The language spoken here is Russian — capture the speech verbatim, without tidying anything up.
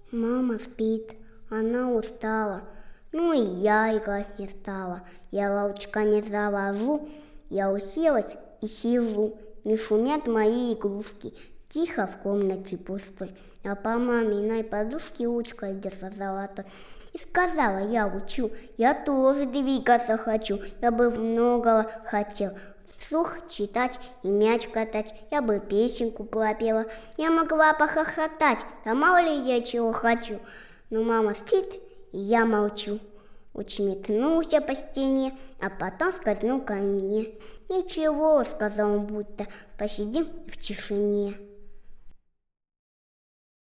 Мама спит, она устала. Ну и я играть не стала. Я волчка не завожу, я уселась и сижу. Не шумят мои игрушки, тихо в комнате пустой. А по маминой подушке ручка где-то золотой. И сказала, я учу, я тоже двигаться хочу. Я бы многого хотел. Вслух читать и мяч катать. Я бы песенку пропела. Я могла похохотать, да мало ли я чего хочу. Но мама спит, и я молчу. Учметнулся по стене, а потом скользнул ко мне. «Ничего», — сказал он будто, — «посидим в тишине».